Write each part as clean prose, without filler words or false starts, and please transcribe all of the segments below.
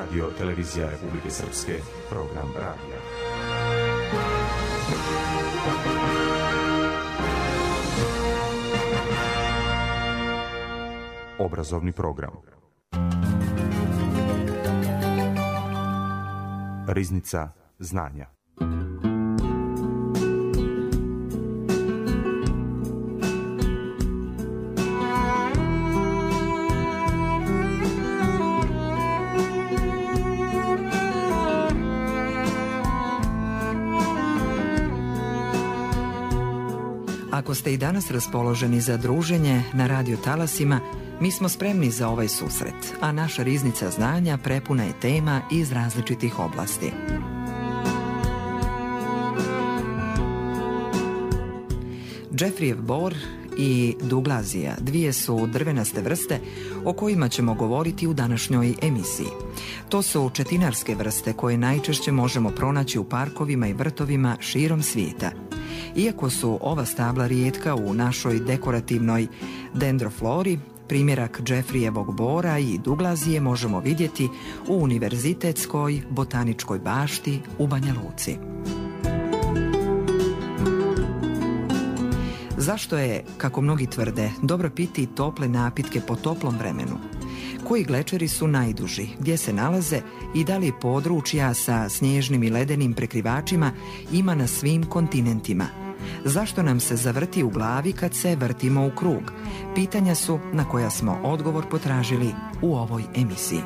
Radio Televizija Republike Srpske, program radija. Obrazovni program. Riznica znanja. Ako ste i danas raspoloženi za druženje na radio talasima, mi smo spremni za ovaj susret, a naša riznica znanja prepuna je tema iz različitih oblasti. Jeffreyev bor i Douglazija dvije su drvenaste vrste o kojima ćemo govoriti u današnjoj emisiji. To su četinarske vrste koje najčešće možemo pronaći u parkovima i vrtovima širom svijeta. Iako su ova stabla rijetka u našoj dekorativnoj dendroflori, primjerak Jeffreyevog bora i Douglazije možemo vidjeti u Univerzitetskoj botaničkoj bašti u Banja Luci. Zašto je, kako mnogi tvrde, dobro piti tople napitke po toplom vremenu? Koji glečeri su najduži, gdje se nalaze i da li područja sa snježnim i ledenim prekrivačima ima na svim kontinentima? Zašto nam se zavrti u glavi kad se vrtimo u krug? Pitanja su na koja smo odgovor potražili u ovoj emisiji.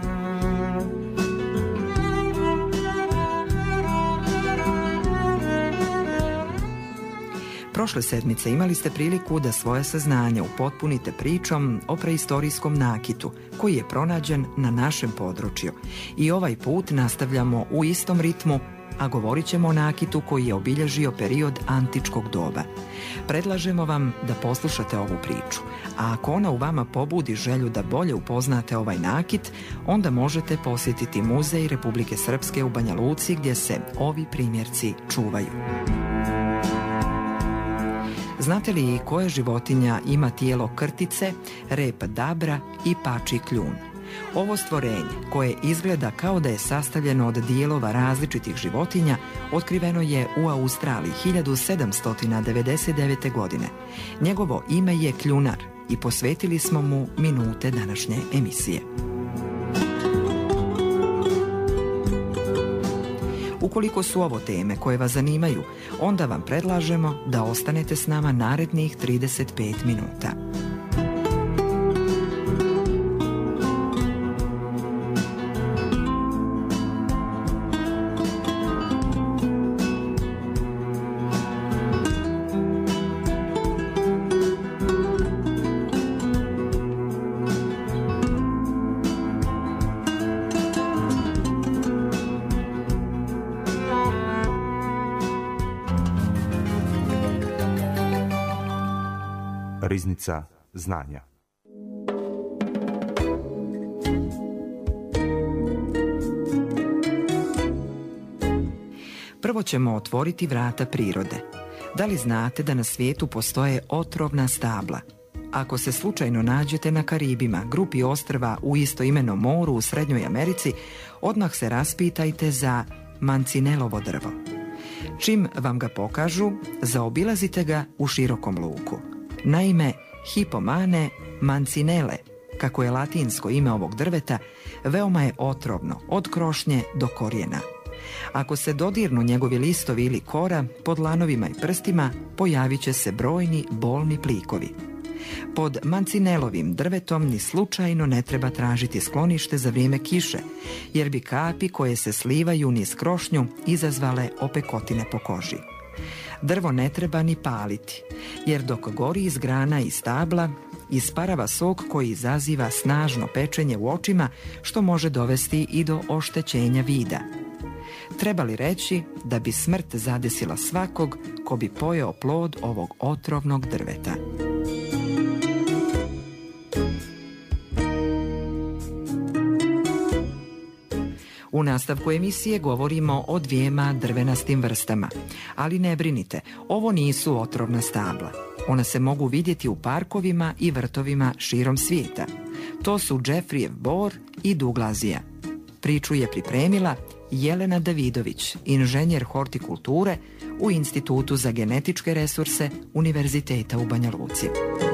Prošle sedmice imali ste priliku da svoje saznanje upotpunite pričom o preistorijskom nakitu koji je pronađen na našem području. I ovaj put nastavljamo u istom ritmu, a govorit ćemo o nakitu koji je obilježio period antičkog doba. Predlažemo vam da poslušate ovu priču, a ako ona u vama pobudi želju da bolje upoznate ovaj nakit, onda možete posjetiti Muzej Republike Srpske u Banja Luci gdje se ovi primjerci čuvaju. Znate li koja životinja ima tijelo krtice, rep dabra i pačji kljun? Ovo stvorenje, koje izgleda kao da je sastavljeno od dijelova različitih životinja, otkriveno je u Australiji 1799. godine. Njegovo ime je kljunar i posvetili smo mu minute današnje emisije. Ukoliko su ovo teme koje vas zanimaju, onda vam predlažemo da ostanete s nama narednih 35 minuta. Riznica znanja. Prvo ćemo otvoriti vrata prirode. Da li znate da na svijetu postoje otrovna stabla? Ako se slučajno nađete na Karibima, grupi ostrva u istoimenom moru u Srednjoj Americi, odmah se raspitajte za mancinelovo drvo. Čim vam ga pokažu, zaobilazite ga u širokom luku. Naime, Hippomane mancinele, kako je latinsko ime ovog drveta, veoma je otrovno, od krošnje do korijena. Ako se dodirnu njegovi listovi ili kora, pod lanovima i prstima pojavit će se brojni bolni plikovi. Pod mancinelovim drvetom ni slučajno ne treba tražiti sklonište za vrijeme kiše, jer bi kapi koje se slivaju niz krošnju izazvale opekotine po koži. Drvo ne treba ni paliti, jer dok gori iz grana i stabla, isparava sok koji izaziva snažno pečenje u očima, što može dovesti i do oštećenja vida. Treba li reći da bi smrt zadesila svakog ko bi pojeo plod ovog otrovnog drveta. U nastavku emisije govorimo o dvijema drvenastim vrstama. Ali ne brinite, ovo nisu otrovna stabla. Ona se mogu vidjeti u parkovima i vrtovima širom svijeta. To su Jeffreyev bor i Douglazija. Priču je pripremila Jelena Davidović, inženjer hortikulture u Institutu za genetičke resurse Univerziteta u Banja Luci.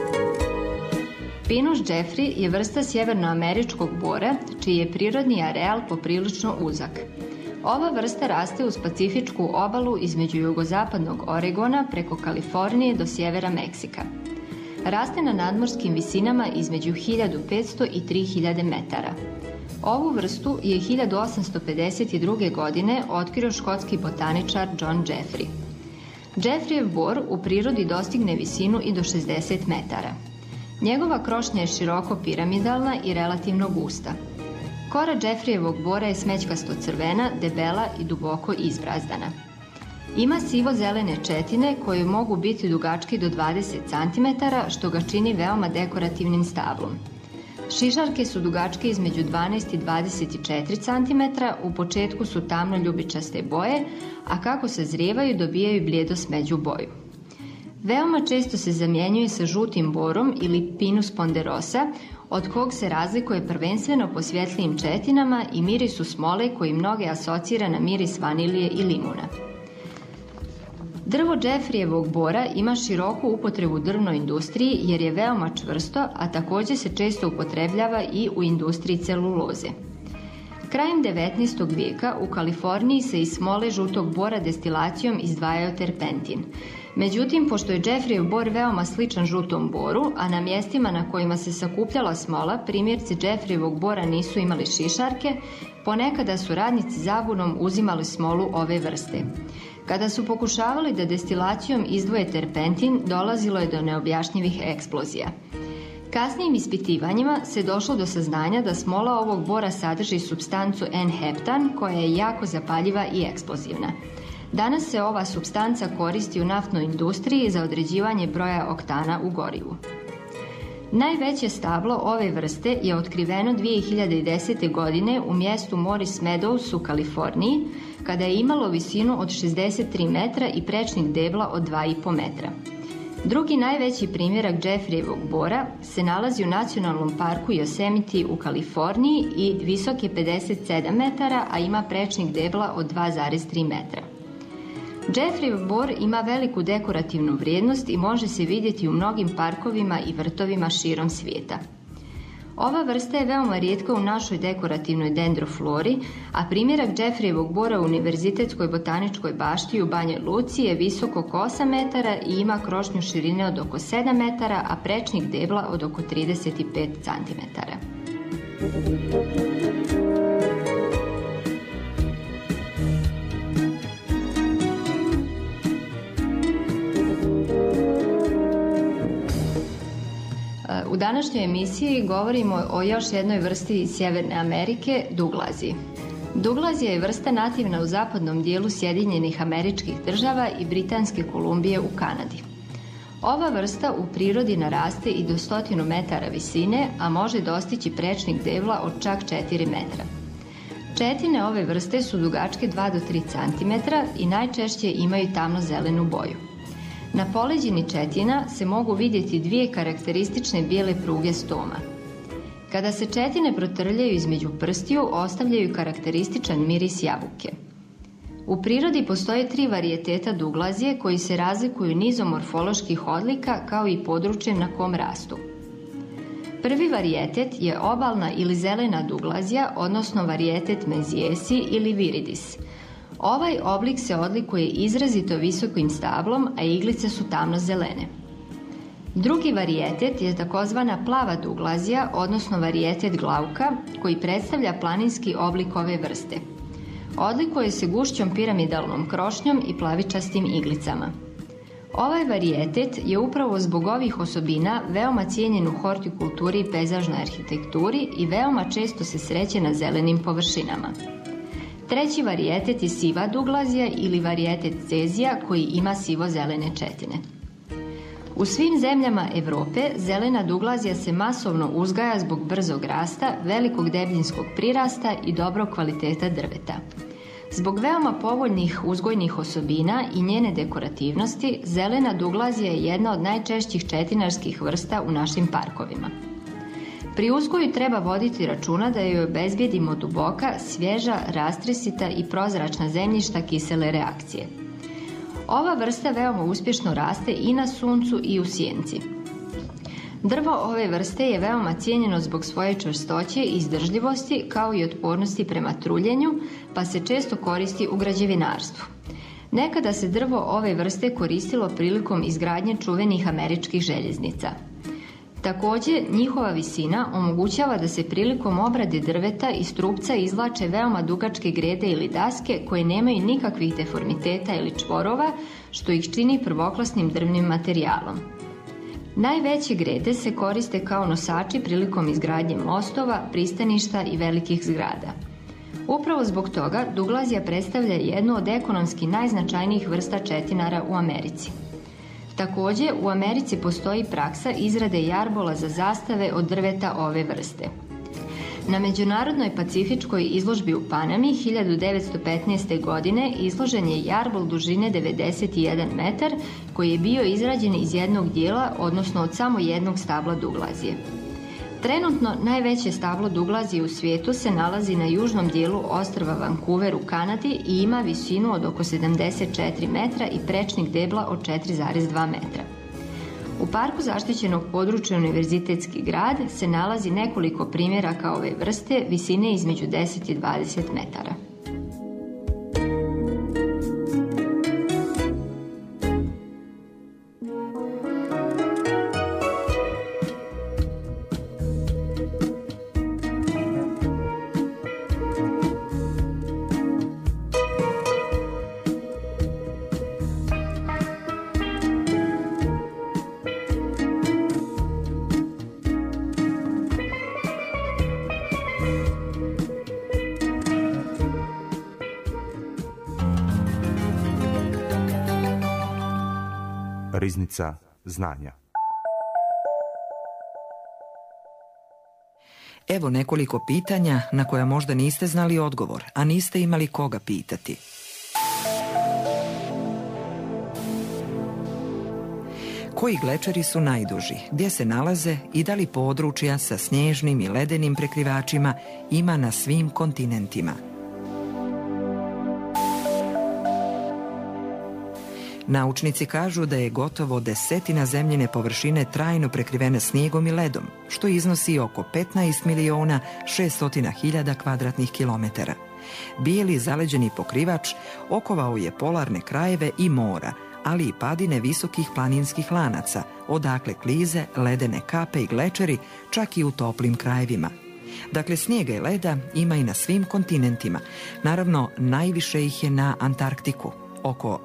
Pinus Jeffrey je vrsta sjevernoameričkog bora, čiji je prirodni areal poprilično uzak. Ova vrsta raste uz Pacifičku obalu između jugozapadnog Oregona preko Kalifornije do sjevera Meksika. Raste na nadmorskim visinama između 1500 i 3000 metara. Ovu vrstu je 1852. godine otkrio škotski botaničar John Jeffrey. Jeffreyev bor u prirodi dostigne visinu i do 60 metara. Njegova krošnja je široko piramidalna i relativno gusta. Kora Jeffreyevog bora je smećkasto crvena, debela i duboko izbrazdana. Ima sivo-zelene četine koje mogu biti dugačke do 20 cm, što ga čini veoma dekorativnim stablom. Šišarke su dugačke između 12 i 24 cm, u početku su tamno ljubičaste boje, a kako se zrijevaju dobijaju blijedo smeđu boju. Veoma često se zamjenjuje sa žutim borom ili Pinus ponderosa, od kog se razlikuje prvenstveno po svjetlijim četinama i mirisu smole koji mnoge asocira na miris vanilije i limuna. Drvo Jeffreyevog bora ima široku upotrebu u drvnoj industriji jer je veoma čvrsto, a također se često upotrebljava i u industriji celuloze. Krajem 19. vijeka u Kaliforniji se iz smole žutog bora destilacijom izdvajao terpentin. Međutim, pošto je Jeffreyev bor veoma sličan žutom boru, a na mjestima na kojima se sakupljala smola, primjerci Jeffreyevog bora nisu imali šišarke, ponekada su radnici zabunom uzimali smolu ove vrste. Kada su pokušavali da destilacijom izdvoje terpentin, dolazilo je do neobjašnjivih eksplozija. Kasnijim ispitivanjima se došlo do saznanja da smola ovog bora sadrži supstancu N-heptan, koja je jako zapaljiva i eksplozivna. Danas se ova supstanca koristi u naftnoj industriji za određivanje broja oktana u gorivu. Najveće stablo ove vrste je otkriveno 2010. godine u mjestu Morris Meadows u Kaliforniji, kada je imalo visinu od 63 metra i prečnik debla od 2,5 metra. Drugi najveći primjerak Jeffreyevog bora se nalazi u nacionalnom parku Yosemite u Kaliforniji i visok je 57 metara, a ima prečnik debla od 2,3 metra. Jeffreyev bor ima veliku dekorativnu vrijednost i može se vidjeti u mnogim parkovima i vrtovima širom svijeta. Ova vrsta je veoma rijetka u našoj dekorativnoj dendroflori, a primjerak Jeffreyevog bora u Univerzitetskoj botaničkoj bašti u Banja Luci je visok oko 8 metara i ima krošnju širine od oko 7 metara, a prečnik debla od oko 35 cm. U današnjoj emisiji govorimo o još jednoj vrsti iz Sjeverne Amerike, Douglaziji. Douglazija je vrsta nativna u zapadnom dijelu Sjedinjenih Američkih Država i Britanske Kolumbije u Kanadi. Ova vrsta u prirodi naraste i do 100 metara visine, a može dostići prečnik debla od čak 4 metra. Četine ove vrste su dugačke 2 do 3 cm i najčešće imaju tamno-zelenu boju. Na poleđini četina se mogu vidjeti dvije karakteristične bijele pruge stoma. Kada se četine protrljaju između prstiju, ostavljaju karakterističan miris jabuke. U prirodi postoje 3 varijeteta Douglazije koji se razlikuju nizom morfoloških odlika kao i područjem na kom rastu. Prvi varijetet je obalna ili zelena Douglazija, odnosno varijetet Menziesi ili Viridis. Ovaj oblik se odlikuje izrazito visokim stablom, a iglice su tamno-zelene. Drugi varijetet je takozvana plava Douglazija, odnosno varijetet Glauka, koji predstavlja planinski oblik ove vrste. Odlikuje se gušćom piramidalnom krošnjom i plavičastim iglicama. Ovaj varijetet je upravo zbog ovih osobina veoma cijenjen u hortikulturi i pejzažnoj arhitekturi i veoma često se sreće na zelenim površinama. Treći varijetet je siva Douglazija ili varijetet Cezija koji ima sivo-zelene četine. U svim zemljama Europe zelena Douglazija se masovno uzgaja zbog brzog rasta, velikog debljinskog prirasta i dobrog kvaliteta drveta. Zbog veoma povoljnih uzgojnih osobina i njene dekorativnosti, zelena Douglazija je jedna od najčešćih četinarskih vrsta u našim parkovima. Pri uzgoju treba voditi računa da joj obezbijedimo duboka, svježa, rastresita i prozračna zemljišta kisele reakcije. Ova vrsta veoma uspješno raste i na suncu i u sjenci. Drvo ove vrste je veoma cijenjeno zbog svoje čvrstoće i izdržljivosti kao i otpornosti prema truljenju, pa se često koristi u građevinarstvu. Nekada se drvo ove vrste koristilo prilikom izgradnje čuvenih američkih željeznica. Također, njihova visina omogućava da se prilikom obrade drveta iz trupca izvlače veoma dugačke grede ili daske koje nemaju nikakvih deformiteta ili čvorova, što ih čini prvoklasnim drvnim materijalom. Najveće grede se koriste kao nosači prilikom izgradnje mostova, pristaništa i velikih zgrada. Upravo zbog toga Douglazija predstavlja jednu od ekonomski najznačajnijih vrsta četinara u Americi. Također, u Americi postoji praksa izrade jarbola za zastave od drveta ove vrste. Na Međunarodnoj pacifičkoj izložbi u Panami 1915. godine izložen je jarbol dužine 91 metar koji je bio izrađen iz jednog dijela, odnosno od samo jednog stabla Douglazije. Trenutno najveće stablo Douglazije u svijetu se nalazi na južnom dijelu ostrva Vancouver u Kanadi i ima visinu od oko 74 metra i prečnik debla od 4,2 metra. U parku zaštićenog područja Univerzitetski grad se nalazi nekoliko primjeraka ove vrste visine između 10 i 20 metara. Riznica znanja. Evo nekoliko pitanja na koja možda niste znali odgovor, a niste imali koga pitati. Koji glečeri su najduži, gdje se nalaze i da li područja sa snježnim i ledenim prekrivačima ima na svim kontinentima? Naučnici kažu da je gotovo 10% zemljine površine trajno prekrivene snijegom i ledom, što iznosi oko 15.600.000 kvadratnih kilometara. Bijeli zaleđeni pokrivač okovao je polarne krajeve i mora, ali i padine visokih planinskih lanaca, odakle klize, ledene kape i glečeri, čak i u toplim krajevima. Dakle, snijega i leda ima i na svim kontinentima. Naravno, najviše ih je na Antarktiku. Oko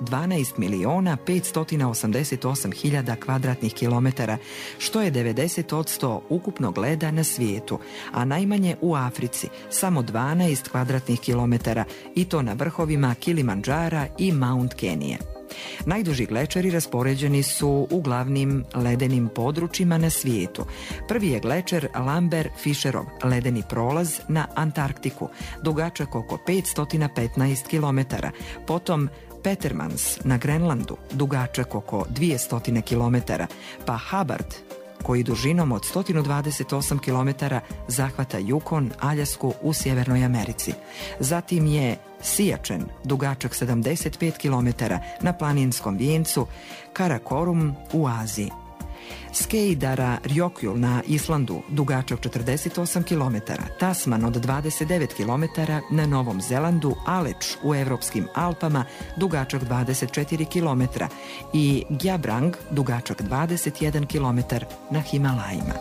12.588.000 kvadratnih kilometara, što je 90% ukupnog leda na svijetu, a najmanje u Africi, samo 12 kvadratnih kilometara, i to na vrhovima Kilimandžara i Mount Kenije. Najduži glečeri raspoređeni su u glavnim ledenim područjima na svijetu. Prvi je glečer Lambert-Fisherov ledeni prolaz na Antarktiku, dugačak oko 515 km, potom Petermans na Grenlandu, dugačak oko 200 km, pa Hubbard, koji dužinom od 128 km zahvata Yukon, Aljasku u Sjevernoj Americi. Zatim je Sijačen, dugačak 75 km na planinskom vijencu Karakorum u Aziji. Skeijdara Rjokjul na Islandu, dugačak 48 km, Tasman od 29 km na Novom Zelandu, Aleč u evropskim Alpama, dugačak 24 km i Gjabrang, dugačak 21 km na Himalajima.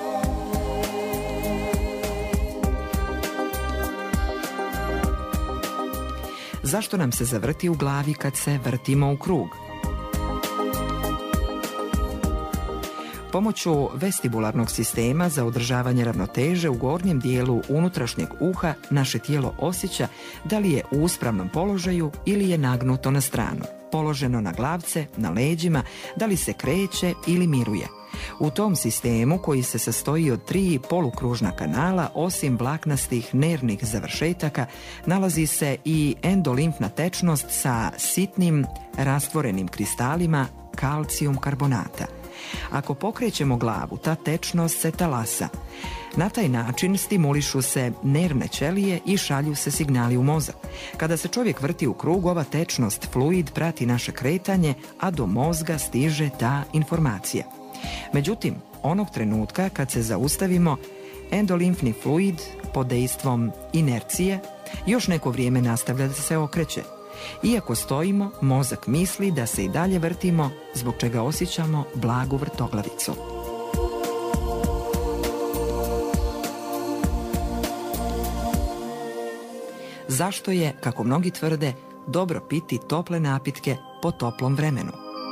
Zašto nam se zavrti u glavi kad se vrtimo u krug? Pomoću vestibularnog sistema za održavanje ravnoteže u gornjem dijelu unutrašnjeg uha naše tijelo osjeća da li je u uspravnom položaju ili je nagnuto na stranu, položeno na glavce, na leđima, da li se kreće ili miruje. U tom sistemu, koji se sastoji od 3 polukružna kanala, osim vlaknastih nervnih završetaka, nalazi se i endolimfna tečnost sa sitnim rastvorenim kristalima kalcijum karbonata. Ako pokrećemo glavu, ta tečnost se talasa. Na taj način stimulišu se nervne ćelije i šalju se signali u mozak. Kada se čovjek vrti u krug, ova tečnost, fluid, prati naše kretanje, a do mozga stiže ta informacija. Međutim, onog trenutka kad se zaustavimo, endolimfni fluid pod dejstvom inercije još neko vrijeme nastavlja da se okreće. Iako stojimo, mozak misli da se i dalje vrtimo, zbog čega osjećamo blagu vrtoglavicu. Zašto je, kako mnogi tvrde, dobro piti tople napitke po toplom vremenu?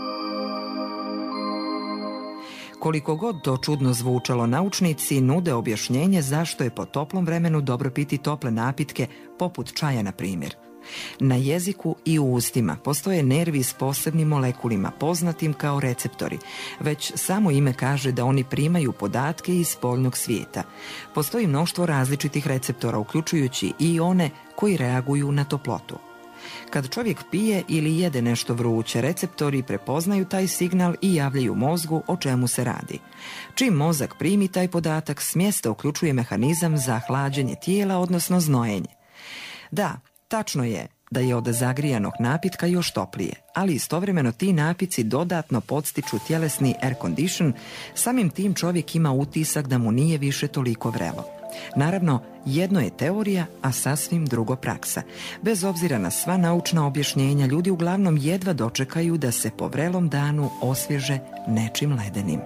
Koliko god to čudno zvučalo, naučnici nude objašnjenje zašto je po toplom vremenu dobro piti tople napitke, poput čaja na primjer. Na jeziku i u ustima postoje nervi s posebnim molekulima, poznatim kao receptori. Već samo ime kaže da oni primaju podatke iz spoljnog svijeta. Postoji mnoštvo različitih receptora, uključujući i one koji reaguju na toplotu. Kad čovjek pije ili jede nešto vruće, receptori prepoznaju taj signal i javljaju mozgu o čemu se radi. Čim mozak primi taj podatak, s mjesta uključuje mehanizam za hlađenje tijela, odnosno znojenje. Da, tačno je da je od zagrijanog napitka još toplije, ali istovremeno ti napici dodatno podstiču tjelesni air condition, samim tim čovjek ima utisak da mu nije više toliko vrelo. Naravno, jedno je teorija, a sasvim drugo praksa. Bez obzira na sva naučna objašnjenja, ljudi uglavnom jedva dočekaju da se po vrelom danu osvježe nečim ledenim.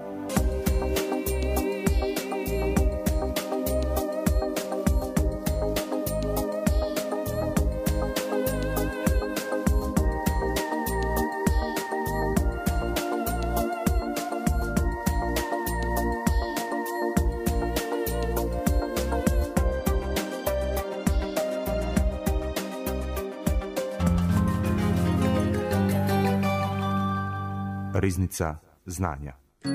Riznica znanja.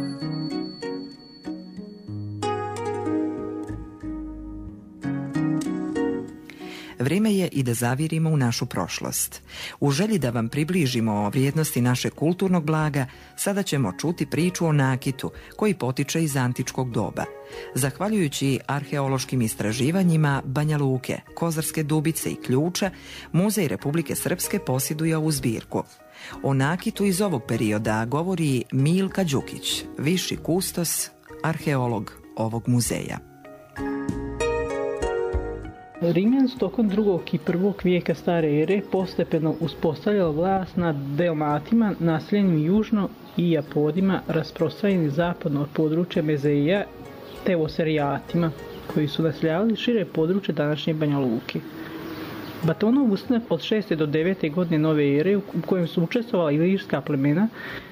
Vrijeme je i da zavirimo u našu prošlost. U želji da vam približimo vrijednosti našeg kulturnog blaga, sada ćemo čuti priču o nakitu koji potiče iz antičkog doba. Zahvaljujući arheološkim istraživanjima Banja Luke, Kozarske Dubice i Ključa, Muzej Republike Srpske posjeduje ovu zbirku. O nakitu iz ovog perioda govori Milka Đukić, viši kustos, arheolog ovog muzeja. Rimljani su tokom 2. i 1. vijeka stare ere postepeno uspostavljali vlast nad Delmatima, naseljenim južno, i Japodima, rasprostranjeni zapadno od područja Mezeja, te Oserijatima, koji su naseljavali šire područje današnje Banja Luke. Batonov ustanak od 6. do 9. godine nove ere, u kojem su učestvovala ilirska plemena,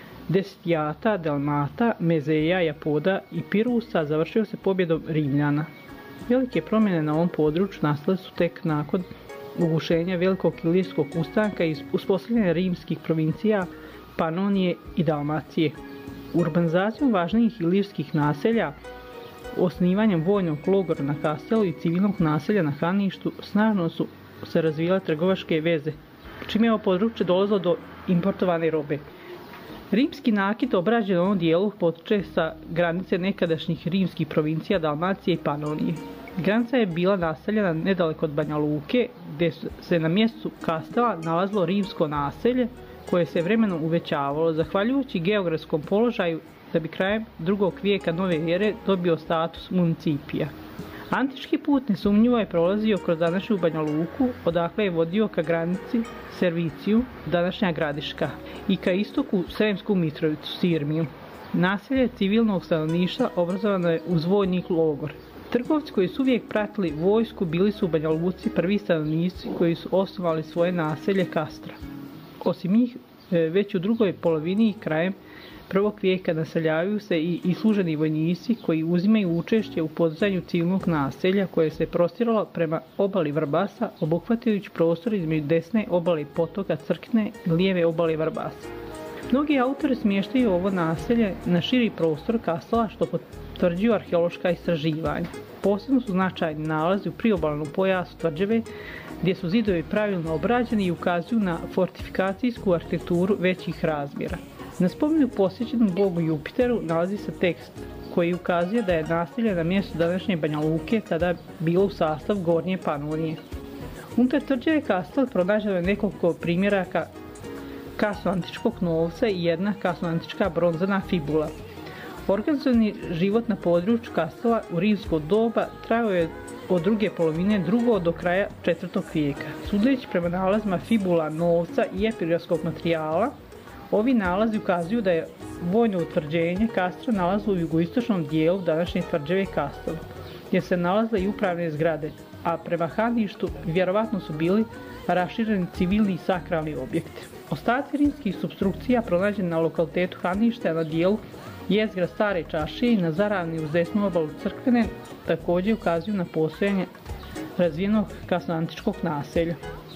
Desijata, Delmata, Mezeja, Japoda i Pirusa, završio se pobjedom Rimljana. Velike promjene na ovom području nastale su tek nakon ugušenja velikog ilirskog ustanka i uspostavljanja rimskih provincija Panonije i Dalmacije. Urbanizacijom važnijih ilirskih naselja, osnivanjem vojnog logora na Kastelu i civilnog naselja na Haništu, snažno su se razvijale trgovačke veze, čime je ovo područje dolazilo do importovane robe. Rimski nakit obrađen u ovom dijelu potiče sa granice nekadašnjih rimskih provincija Dalmacije i Panonije. Granica je bila naseljena nedaleko od Banja Luke, gdje se na mjestu Kastela nalazilo rimsko naselje, koje se vremenom uvećavalo, zahvaljujući geografskom položaju, da bi krajem 2. vijeka nove ere dobio status municipija. Antički put nesumnjivo je prolazio kroz današnju Banja Luku, odakle je vodio ka granici Serviciju, današnja Gradiška, i ka istoku Sremsku Mitrovicu, Sirmiju. Naselje civilnog stanovništva obrazovano je uz vojni logor. Trgovci koji su uvijek pratili vojsku bili su u Banja Luci prvi stanovnici koji su osnovali svoje naselje Kastra. Osim njih, već u drugoj polovini i krajem 1. vijeka naseljavaju se i služeni vojnici koji uzimaju učešće u podizanju civilnog naselja koje se prostiralo prema obali Vrbasa, obuhvatajući prostor između desne obale potoka Crkne i lijeve obale Vrbasa. Mnogi autori smještaju ovo naselje na širi prostor Kastela, što potvrđuju arheološka istraživanja. Posebno su značajni nalazi u priobalnom pojasu tvrđave, gdje su zidovi pravilno obrađeni i ukazuju na fortifikacijsku arhitekturu većih razmjera. Na spomenu posvećenom bogu Jupiteru nalazi se tekst koji ukazuje da je naselje na mjestu današnje Banja Luke tada bilo u sastav Gornje Panonije. Unutar tvrđave Kastel pronađeno je nekoliko primjeraka kasnoantičkog novca i jedna kasnoantička bronzana fibula. Organizovani život na području Kastela u rimsko doba trajao je od druge polovine drugog do kraja 4. vijeka. Sudeći prema nalazima fibula, novca i epirotskog materijala, ovi nalazi ukazuju da je vojno utvrđenje Kastra nalazilo u jugoistočnom dijelu današnje tvrđave Kastel, gdje se nalazile i upravne zgrade, a prema Haništu vjerovatno su bili rašireni civilni i sakralni objekti. Ostaci rimskih supstrukcija pronađeni na lokalitetu Hanište na dijelu jezgra Stare čaršije i na zaravni uz desnu obalu Crkvene također ukazuju na postojanje razvijenog kasnoantičkog naselja.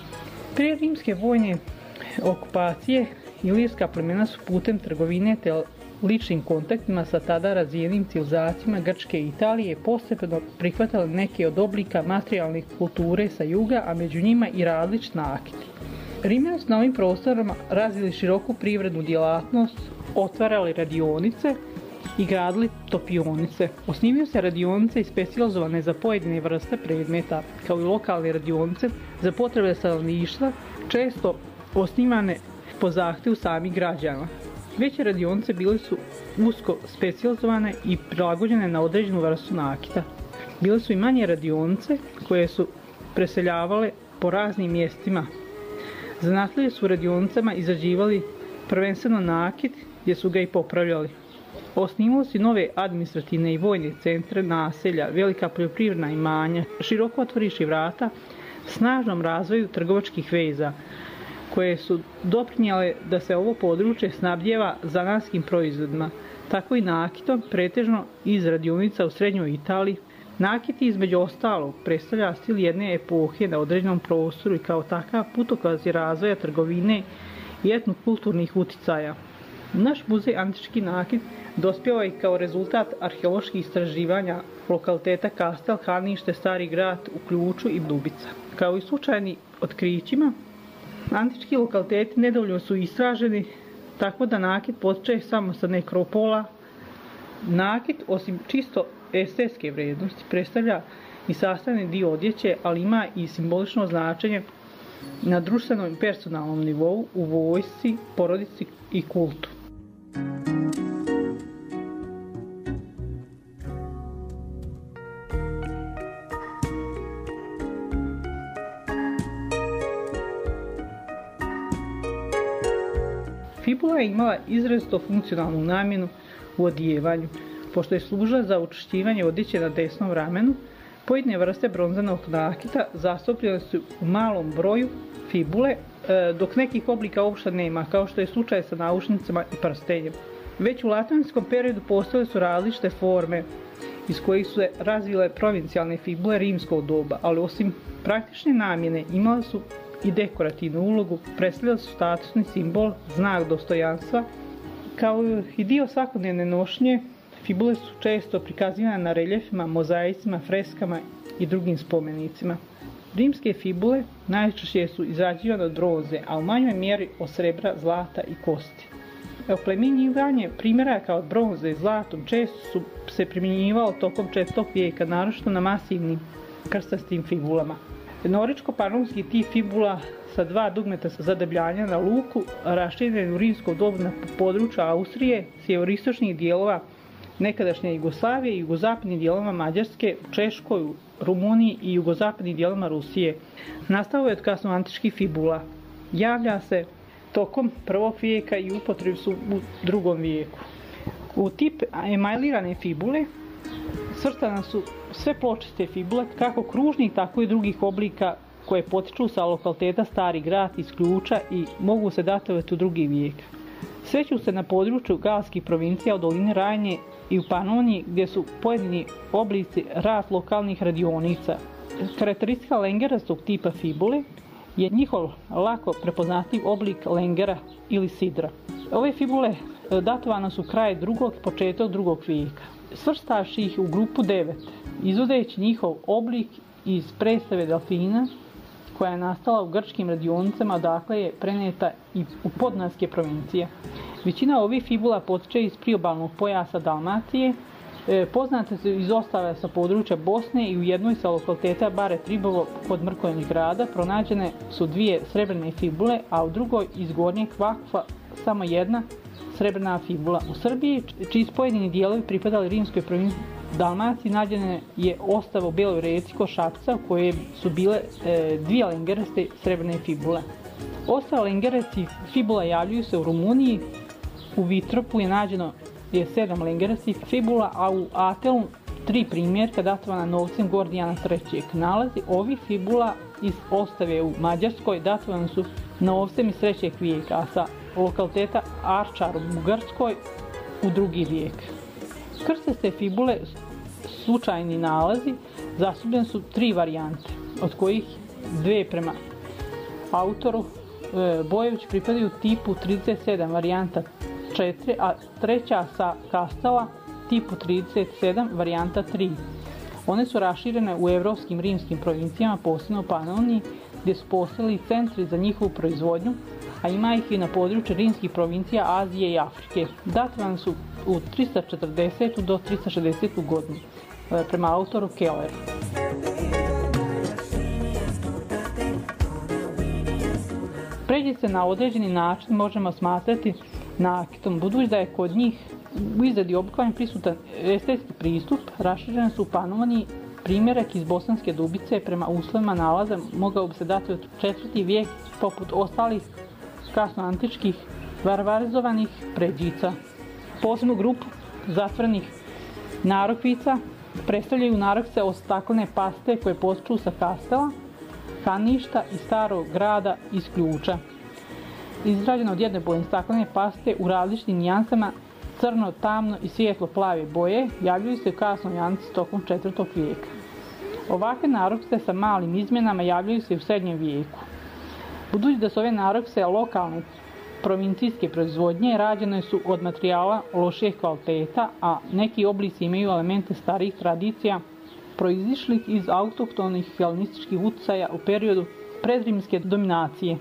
Prije rimske vojne okupacije ilirska plemena su putem trgovine te ličnim kontaktima sa tada razvijenim civilizacijama Grčke i Italije postepeno prihvatali neke od oblika materijalne kulture sa juga, a među njima i različit nakiti. Rimljani su na ovim prostorima razvili široku privrednu djelatnost, otvarali radionice i gradili topionice. Osnivaju se radionice i specijalizovane za pojedine vrste predmeta, kao i lokalne radionice za potrebe stanovništva, često osnivane po zahtjevu samih građana. Veće radionice bile su usko specijalizovane i prilagođene na određenu vrstu nakita. Bile su i manje radionice koje su preseljavale po raznim mjestima. Zanatlije su u radionicama izrađivali prvenstveno nakit, gdje su ga i popravljali. Osnivali su nove administrativne i vojne centre, naselja, velika poljoprivredna imanja, široko otvoriši vrata snažnom razvoju trgovačkih veza, koje su doprinijele da se ovo područje snabdijeva zanatskim proizvodima, tako i nakitom, pretežno iz radionica u srednjoj Italiji. Nakit između ostalog predstavlja stil jedne epohe na određenom prostoru i kao takav putokaz razvoja trgovine i etnokulturnih uticaja. Naš muzej antički nakit dospjeva je kao rezultat arheoloških istraživanja lokaliteta Kastel, Hanište, Stari grad u Ključu i Dubica. Kao i slučajni otkrićima, antički lokaliteti nedovoljno su istraženi, tako da nakit potiče samo sa nekropola. Nakit, osim čisto estetske vrijednosti, predstavlja i sastavni dio odjeće, ali ima i simbolično značenje na društvenom i personalnom nivou, u vojsci, porodici i kultu. Fibula je imala izrazito funkcionalnu namjenu u odijevanju. Pošto je služila za učvršćivanje odjeće na desnom ramenu, pojedine vrste bronzanog nakita zastupljene su u malom broju fibule, dok nekih oblika uopšte nema, kao što je slučaj sa naušnicama i prstenjem. Već u latinskom periodu postojale su različite forme iz kojih su se razvile provincijalne fibule rimskog doba, ali osim praktične namjene imale su i dekorativnu ulogu, predstavljali su statusni simbol, znak dostojanstva. Kao i dio svakodnevne nošnje, fibule su često prikazivane na reljefima, mozaicima, freskama i drugim spomenicima. Rimske fibule najčešće su izrađivane od bronze, a u manjoj mjeri od srebra, zlata i kosti. Oplemenjivanje primjeraka od bronze i zlatom često su se primjenjivalo tokom 4. vijeka, naročito na masivnim krstastim fibulama. Noričko-panonski tip fibula sa 2 dugmeta zadebljanja na luku, raširjen u rimsko dobu na području Austrije, sjeveristočnih dijelova nekadašnje Jugoslavije i jugozapadnih dijelova Mađarske, u Češkoj, u Rumuniji i jugozapadnih dijelova Rusije. Nastao je od kasnoantičkih fibula. Javlja se tokom 1. vijeka i upotrebi su u 2. vijeku. U tip emajlirane fibule svrstane su sve pločiste fibule, kako kružnih, tako i drugih oblika koje potiču sa lokaliteta Stari grad iz Ključa i mogu se datovati u 2. vijek. Sreću se na području galskih provincija od doline Rajne i u Panoniji, gdje su pojedini oblici rad lokalnih radionica. Karakteristika lengerastog tipa fibule je njihov lako prepoznatljiv oblik lengera ili sidra. Ove fibule datovane su kraj 2. i početak 2. vijeka. Svrstavši ih u grupu 9, izvodeći njihov oblik iz predstave delfina, koja je nastala u grčkim radionicama, odakle je preneta i u podunavske provincije. Većina ovih fibula potiče iz priobalnog pojasa Dalmacije Poznate su izostale sa područja Bosne i u jednoj sa lokaliteta Bare Tribovo kod Mrkonjić grada pronađene su 2 srebrne fibule, a u drugoj iz Gornjeg Vakfa samo jedna srebrna fibula. U Srbiji, čiji su pojedini dijelovi pripadali rimskoj provinciji Dalmaciji, nađene je ostava u Beloj reci kod Šapca u kojoj su bile 2 lengereste srebrne fibule. Ostale lengeresti fibula javljaju se u Rumuniji, u Vitropu je nađeno 7 lengeresti fibula, a u Atelu 3 primjerka datovana novcem Gordijana III. Nalazi ovih fibula iz ostave u Mađarskoj datovani su novcem iz 3. vijeka, a sa lokaliteta Arčar u Bugarskoj u 2. vijek. Krstaste fibule, slučajni nalazi, zastupljene su 3 varijante, od kojih 2 prema autoru Bojević pripadaju tipu 37 varijanta 4, a 3. sa Kastela tipu 37 varijanta 3. One su raširene u evropskim rimskim provincijama, posebno u Panoniji, gdje su postojali centri za njihovu proizvodnju, a ima ih i na području rimskih provincija Azije i Afrike. Datovane su u 340. do 360. godinu, prema autoru Kelleru. Pređi se na određeni način možemo smatrati nakitom, budući da je kod njih u izradi oblikovanja prisutan estetski pristup. Raširene su u Panoniji. Primjerak iz Bosanske Dubice prema uslovima nalaza mogao bi se dati od 4. vijek, poput ostalih kasnoantičkih varvarizovanih pređica. Posebnu grupu zatvorenih narukvica predstavljaju narukvice od staklene paste koje postiču sa Kastela, Kaništa i Starog grada iz Ključa. Izrađeno od jednobojne staklene paste u različitim nijansama crno, tamno i svijetlo plave boje, javljaju se u kasnoj antici tokom 4. vijeka. Ovakve narukvice sa malim izmjenama javljaju se u srednjem vijeku. Budući da su ove narukvice lokalne provincijske proizvodnje, rađene su od materijala lošijeg kvaliteta, a neki oblici imaju elemente starijih tradicija proizišlih iz autohtonih helenističkih utjecaja u periodu predrimske dominacije.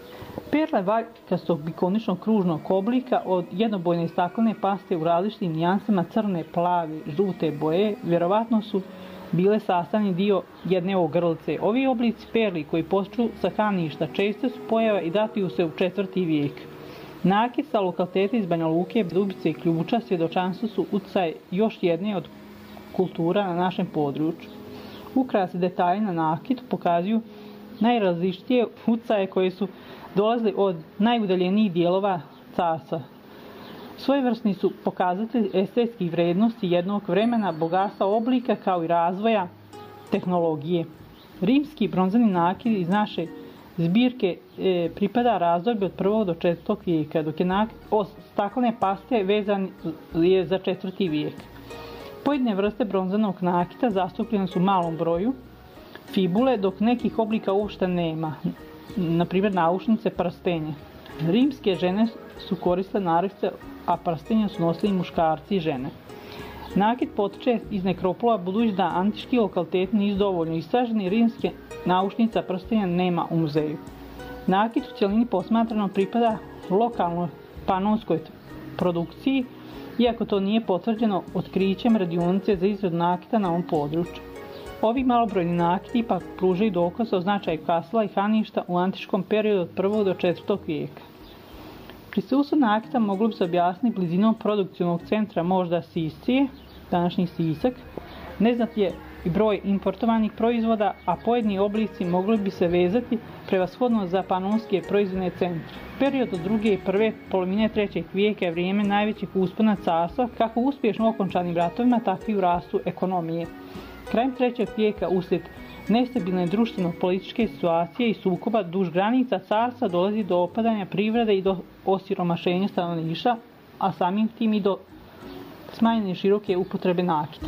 Perle valjkastog bikoničnog kružnog oblika od jednobojne staklene paste u različitim nijansama crne, plave, žute boje vjerovatno su bile sastavni dio jedne ogrlice. Ovi oblici perli koji postiču sa Kaništa često su pojave i datuju se u 4. vijek. Nakit sa lokaliteta iz Banja Luke, Dubice i Ključa svjedočanstvo su utjecaj još jedne od kultura na našem području. Ukrasi detalji na nakitu pokazuju najrazličitije utjecaje koje su dolazili od najudaljenijih dijelova carstva. Svojevrsni su pokazatelji estetskih vrijednosti jednog vremena, bogatstva oblika kao i razvoja tehnologije. Rimski bronzani nakit iz naše zbirke pripada razdoblju od 1. do 4. vijeka, dok je nakit od staklene paste vezan je za 4. vijek. Pojedine vrste bronzanog nakita zastupljene su u malom broju fibule, dok nekih oblika uopšte nema, na primjer naušnice, prstenje. Rimske žene su koristile narukvice, a prstenje su nosili muškarci i žene. Nakit potiče iz nekropola, budući da antički lokaliteti nisu dovoljno istraženi, rimske naušnica prstenja nema u muzeju. Nakit u cjelini posmatrano pripada lokalnoj panonskoj produkciji, iako to nije potvrđeno otkrićem radionice za izradu nakita na ovom području. Ovi malobrojni nakiti ipak pružaju dokaz o značaju Kastela i Kaništa u antičkom periodu od 1. do 4. vijeka. Prisustvo nakita moglo bi se objasniti blizinom produkcijnog centra možda Siscije, današnji Sisak. Neznat je i broj importovanih proizvoda, a pojedini oblici mogli bi se vezati prevashodno za panonske proizvodne centre. Period od 2. i 1. polovine 3. vijeka je vrijeme najvećeg uspona carstva, kako uspješno okončanim ratovima, tako i u rastu ekonomije. Krajem 3. vijeka uslijed nestabilne društveno-političke situacije i sukoba duž granica carstva dolazi do opadanja privrede i do osiromašenja stanovništva, a samim tim i do smanjene široke upotrebe nakita.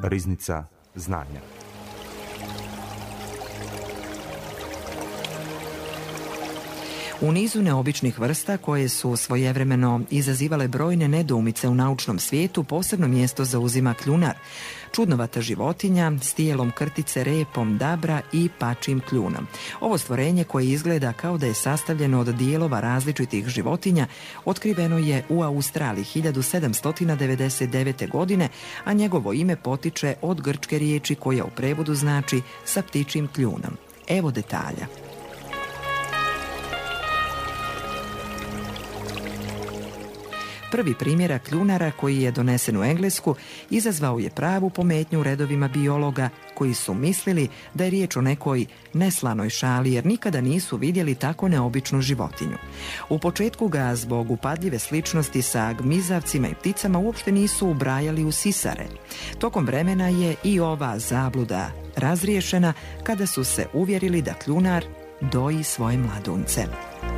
Riznica znanja. U nizu neobičnih vrsta koje su svojevremeno izazivale brojne nedoumice u naučnom svijetu, posebno mjesto zauzima kljunar, čudnovata životinja s tijelom krtice, repom dabra i pačim kljunom. Ovo stvorenje koje izgleda kao da je sastavljeno od dijelova različitih životinja otkriveno je u Australiji 1799. godine, a njegovo ime potiče od grčke riječi koja u prevodu znači sa ptičjim kljunom. Evo detalja. Prvi primjerak kljunara koji je donesen u Englesku izazvao je pravu pometnju u redovima biologa koji su mislili da je riječ o nekoj neslanoj šali jer nikada nisu vidjeli tako neobičnu životinju. U početku ga zbog upadljive sličnosti sa gmizavcima i pticama uopšte nisu ubrajali u sisare. Tokom vremena je i ova zabluda razriješena kada su se uvjerili da kljunar doji svoje mladunce.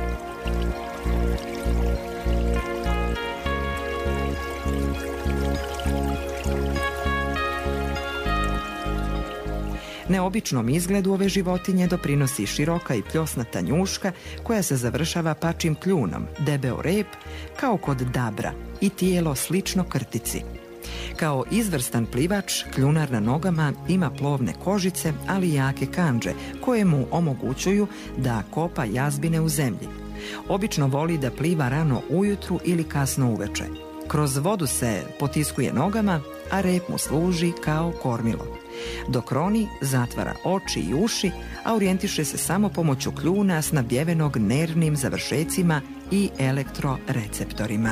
Neobičnom izgledu ove životinje doprinosi široka i pljosnata njuška koja se završava pačim kljunom, debeo rep, kao kod dabra i tijelo slično krtici. Kao izvrstan plivač, kljunar na nogama ima plovne kožice, ali i jake kandže koje mu omogućuju da kopa jazbine u zemlji. Obično voli da pliva rano ujutru ili kasno uveče. Kroz vodu se potiskuje nogama, a rep mu služi kao kormilo. Dok roni, zatvara oči i uši, a orijentiše se samo pomoću kljuna snabdjevenog nervnim završecima i elektroreceptorima.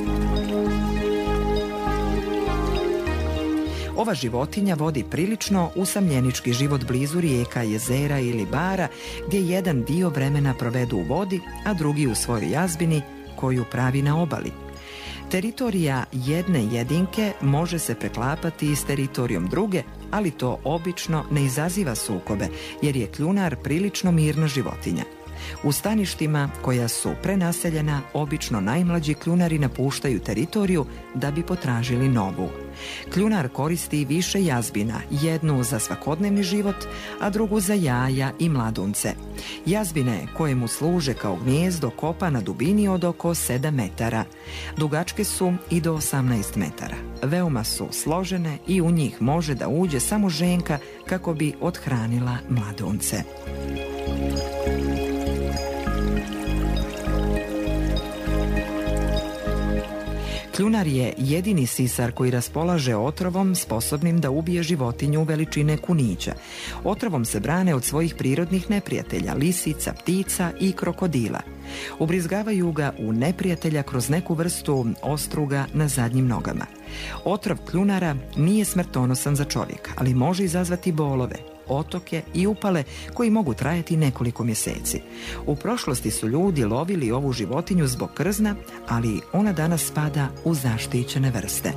Ova životinja vodi prilično usamljenički život blizu rijeka, jezera ili bara, gdje jedan dio vremena provedu u vodi, a drugi u svojoj jazbini koju pravi na obali. Teritorija jedne jedinke može se preklapati s teritorijom druge, ali to obično ne izaziva sukobe, jer je kljunar prilično mirna životinja. U staništima koja su prenaseljena, obično najmlađi kljunari napuštaju teritoriju da bi potražili novu. Kljunar koristi više jazbina, jednu za svakodnevni život, a drugu za jaja i mladunce. Jazbine koje mu služe kao gnijezdo kopa na dubini od oko 7 metara. Dugačke su i do 18 metara. Veoma su složene i u njih može da uđe samo ženka kako bi othranila mladunce. Kljunar je jedini sisar koji raspolaže otrovom sposobnim da ubije životinju veličine kunića. Otrovom se brane od svojih prirodnih neprijatelja, lisica, ptica i krokodila. Ubrizgavaju ga u neprijatelja kroz neku vrstu ostruga na zadnjim nogama. Otrov kljunara nije smrtonosan za čovjeka, ali može izazvati bolove, otoke i upale koji mogu trajati nekoliko mjeseci. U prošlosti su ljudi lovili ovu životinju zbog krzna, ali ona danas spada u zaštićene vrste.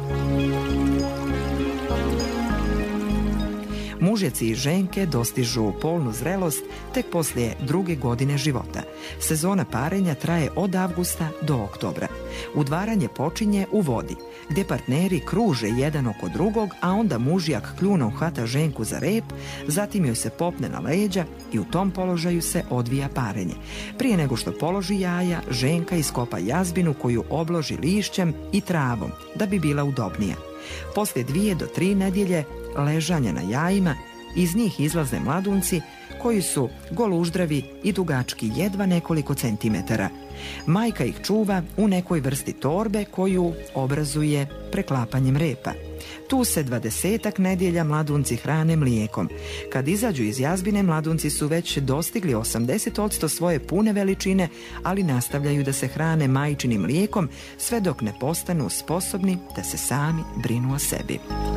Mužjaci i ženke dostižu polnu zrelost tek poslije 2. godine života. Sezona parenja traje od avgusta do oktobra. Udvaranje počinje u vodi, gdje partneri kruže jedan oko drugog, a onda mužjak kljunom hvata ženku za rep, zatim joj se popne na leđa i u tom položaju se odvija parenje. Prije nego što položi jaja, ženka iskopa jazbinu koju obloži lišćem i travom, da bi bila udobnija. Poslije 2 do 3 nedjelje ležanja na jajima, iz njih izlaze mladunci koji su goluždravi i dugački jedva nekoliko centimetara. Majka ih čuva u nekoj vrsti torbe koju obrazuje preklapanjem repa. Tu se 20 nedjelja mladunci hrane mlijekom. Kad izađu iz jazbine, mladunci su već dostigli 80% svoje pune veličine, ali nastavljaju da se hrane majčinim mlijekom sve dok ne postanu sposobni da se sami brinu o sebi.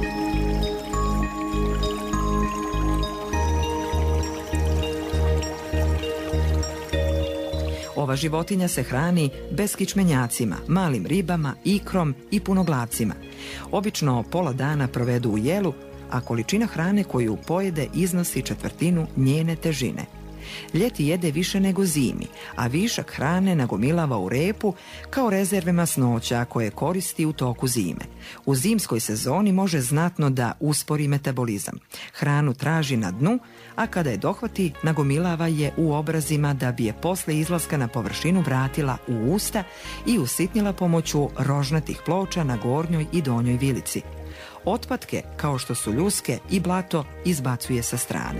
Ova životinja se hrani beskičmenjacima, malim ribama, ikrom i punoglavcima. Obično pola dana provedu u jelu, a količina hrane koju pojede iznosi 1/4 njene težine. Ljeti jede više nego zimi, a višak hrane nagomilava u repu kao rezerve masnoća koje koristi u toku zime. U zimskoj sezoni može znatno da uspori metabolizam. Hranu traži na dnu, a kada je dohvati, nagomilava je u obrazima da bi je posle izlaska na površinu vratila u usta i usitnila pomoću rožnatih ploča na gornjoj i donjoj vilici. Otpadke, kao što su ljuske i blato, izbacuje sa strane.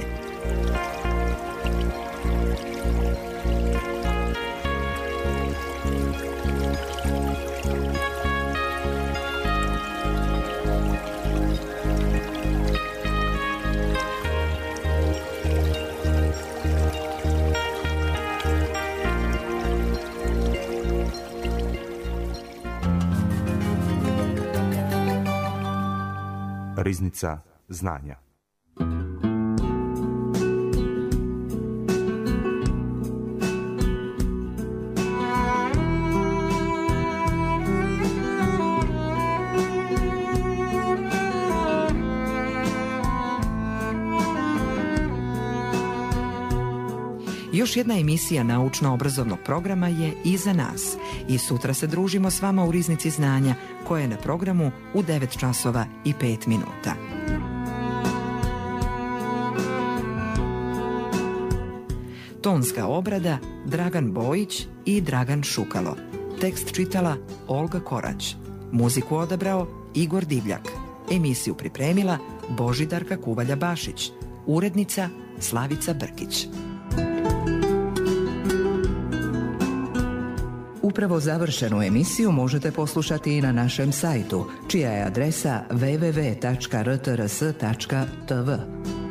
Riznica znanja. Još jedna emisija naučno-obrazovnog programa je iza nas i sutra se družimo s vama u Riznici znanja koja je na programu u 9 časova i 5 minuta. Tonska obrada Dragan Bojić i Dragan Šukalo. Tekst čitala Olga Korać. Muziku odabrao Igor Divljak. Emisiju pripremila Božidarka Kuvalja-Bašić. Urednica Slavica Brkić. Upravo završenu emisiju možete poslušati i na našem sajtu, čija je adresa www.rtrs.tv.